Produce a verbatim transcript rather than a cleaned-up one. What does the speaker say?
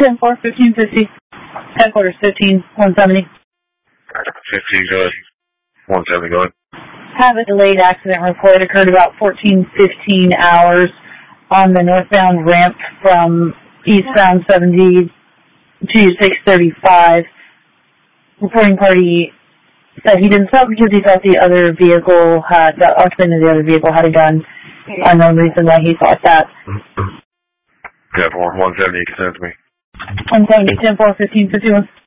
ten four, fifteen fifty. Headquarters fifteen, one seventy. fifteen, good. one seventy, good. Have a delayed accident report occurred about fourteen fifteen hours on the northbound ramp from eastbound seventy to six thirty-five. Reporting party said he didn't stop because he thought the other vehicle had, the occupant of the other vehicle had a gun. Unknown reason why he thought that. Yeah, for one seventy, you can send to me. one seventy, ten four, fifteen fifty-one.